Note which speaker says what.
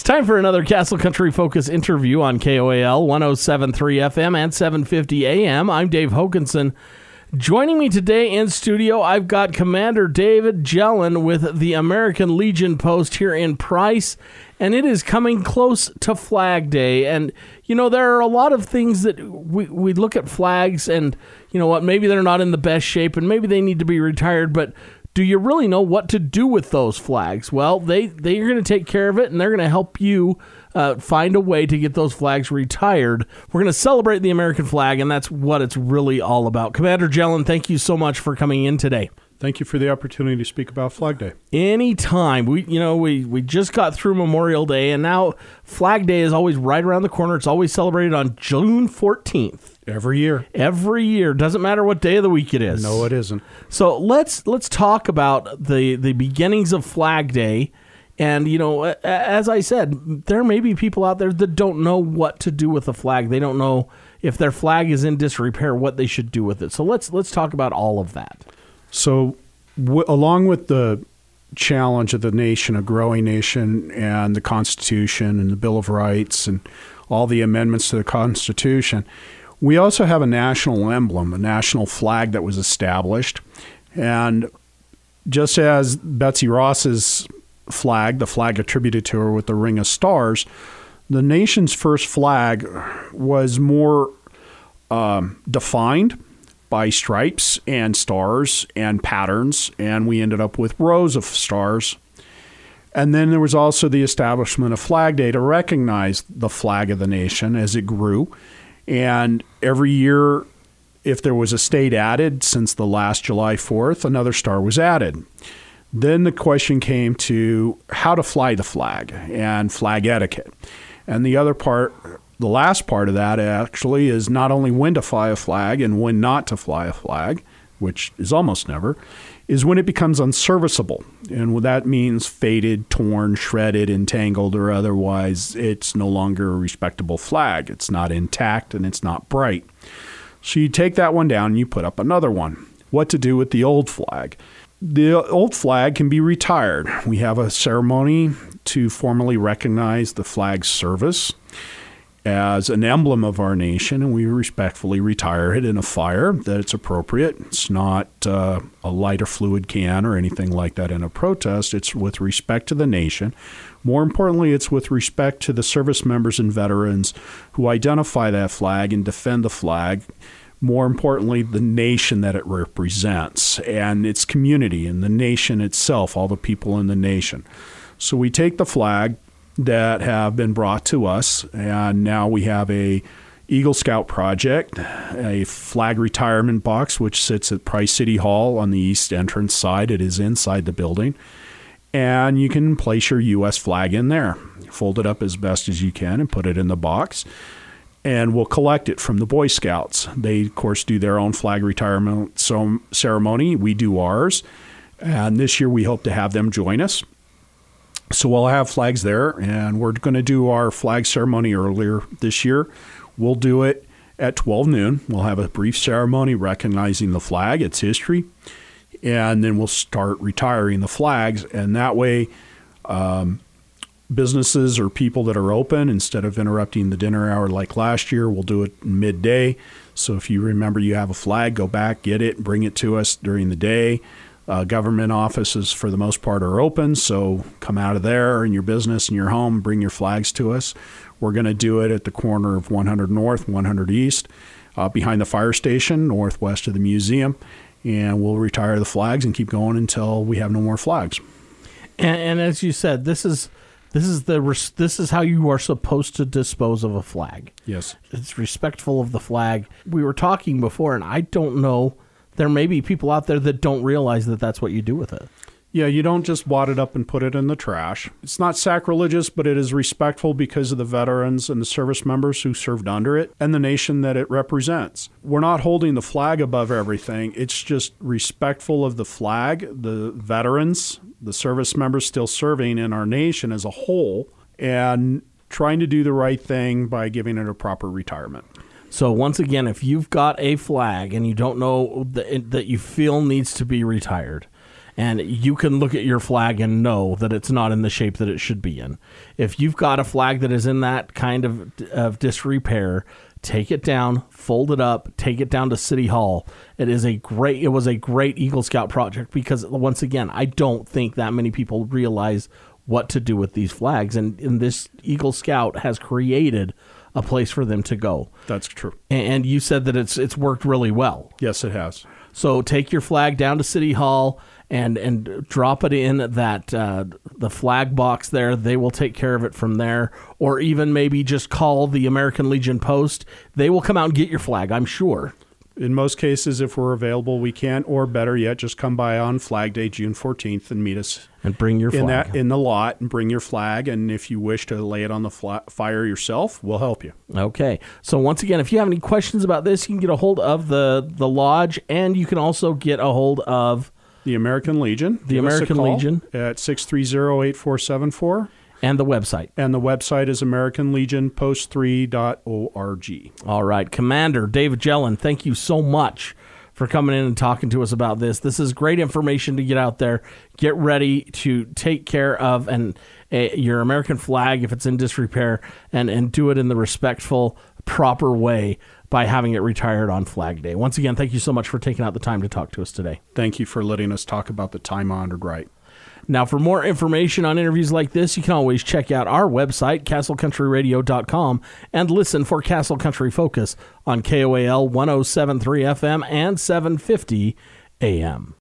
Speaker 1: time for another Castle Country Focus interview on KOAL 107.3 FM and 750 AM. I'm Dave Hokanson. Joining me today in studio, I've got Commander David Gellin with the American Legion Post here in Price, and it is coming close to Flag Day. And, you know, there are a lot of things that we look at flags and, you know what, maybe they're not in the best shape and maybe they need to be retired, but do you really know what to do with those flags? Well, they're going to take care of it, and they're going to help you find a way to get those flags retired. We're going to celebrate the American flag, and that's what it's really all about. Commander Gellin, thank you so much for coming in today.
Speaker 2: Thank you for the opportunity to speak about Flag Day.
Speaker 1: Anytime. We just got through Memorial Day, and now Flag Day is always right around the corner. It's always celebrated on June 14th.
Speaker 2: Every year.
Speaker 1: Every year. Doesn't matter what day of the week it is.
Speaker 2: No, it isn't.
Speaker 1: So let's talk about the beginnings of Flag Day. And, you know, as I said, there may be people out there that don't know what to do with a flag. They don't know if their flag is in disrepair, what they should do with it. So let's talk about all of that.
Speaker 2: So along with the challenge of the nation, a growing nation, and the Constitution and the Bill of Rights and all the amendments to the Constitution, we also have a national emblem, a national flag that was established. And just as Betsy Ross's flag, the flag attributed to her with the Ring of Stars, the nation's first flag was more defined by stripes and stars and patterns, and we ended up with rows of stars. And then there was also the establishment of Flag Day to recognize the flag of the nation as it grew. And every year, if there was a state added since the last July 4th, another star was added. Then the question came to how to fly the flag and flag etiquette. And the other part, the last part of that actually, is not only when to fly a flag and when not to fly a flag, which is almost never, is when it becomes unserviceable. And that means faded, torn, shredded, entangled, or otherwise it's no longer a respectable flag. It's not intact and it's not bright. So you take that one down and you put up another one. What to do with the old flag? The old flag can be retired. We have a ceremony to formally recognize the flag's service as an emblem of our nation, and we respectfully retire it in a fire that it's appropriate. It's not a lighter fluid can or anything like that in a protest. It's with respect to the nation. More importantly, it's with respect to the service members and veterans who identify that flag and defend the flag. More importantly, the nation that it represents and its community and the nation itself, all the people in the nation. So we take the flag that have been brought to us, and now we have a Eagle Scout project, a flag retirement box, which sits at Price City Hall on the east entrance side. It is inside the building, and you can place your U.S. flag in there. Fold it up as best as you can and put it in the box, and we'll collect it from the Boy Scouts. They, of course, do their own flag retirement ceremony. We do ours, and this year we hope to have them join us. So we'll have flags there, and we're going to do our flag ceremony earlier this year. We'll do it at 12 noon. We'll have a brief ceremony recognizing the flag, its history, and then we'll start retiring the flags. And that way, businesses or people that are open, instead of interrupting the dinner hour like last year, we'll do it midday. So if you remember you have a flag, go back, get it, bring it to us during the day. Government offices, for the most part, are open, so come out of there in your business and your home, bring your flags to us. We're going to do it at the corner of 100 North, 100 East, behind the fire station, northwest of the museum, and we'll retire the flags and keep going until we have no more flags.
Speaker 1: And as you said, this is how you are supposed to dispose of a flag.
Speaker 2: Yes.
Speaker 1: It's respectful of the flag. We were talking before, and I don't know, there may be people out there that don't realize that that's what you do with it.
Speaker 2: Yeah, you don't just wad it up and put it in the trash. It's not sacrilegious, but it is respectful because of the veterans and the service members who served under it and the nation that it represents. We're not holding the flag above everything. It's just respectful of the flag, the veterans, the service members still serving in our nation as a whole, and trying to do the right thing by giving it a proper retirement.
Speaker 1: So once again, if you've got a flag and you don't know that you feel needs to be retired, And you can look at your flag and know that it's not in the shape that it should be in. If you've got a flag that is in that kind of disrepair, take it down, fold it up, take it down to City Hall. It was a great Eagle Scout project because, once again, I don't think that many people realize what to do with these flags. And this Eagle Scout has created a place for them to go.
Speaker 2: That's true.
Speaker 1: And you said that it's worked really well.
Speaker 2: Yes, it has.
Speaker 1: So take your flag down to City Hall and drop it in that the flag box there. They will take care of it from there. Or even maybe just call the American Legion Post. They will come out and get your flag, I'm sure.
Speaker 2: In most cases, if we're available, we can. Or better yet, just come by on Flag Day, June 14th, and meet us.
Speaker 1: And bring your flag.
Speaker 2: In the lot, and bring your flag. And if you wish to lay it on the fire yourself, we'll help you.
Speaker 1: Okay. So once again, if you have any questions about this, you can get a hold of the lodge, and you can also get a hold of
Speaker 2: the American Legion.
Speaker 1: The American Legion.
Speaker 2: At 630-8474.
Speaker 1: And the website.
Speaker 2: And the website is AmericanLegionPost3.org.
Speaker 1: All right. Commander David Jelen, thank you so much for coming in and talking to us about this. This is great information to get out there. Get ready to take care of your American flag if it's in disrepair, and do it in the respectful, proper way by having it retired on Flag Day. Once again, thank you so much for taking out the time to talk to us today.
Speaker 2: Thank you for letting us talk about the time-honored right.
Speaker 1: Now, for more information on interviews like this, you can always check out our website, castlecountryradio.com, and listen for Castle Country Focus on KOAL 107.3 FM and 750 AM.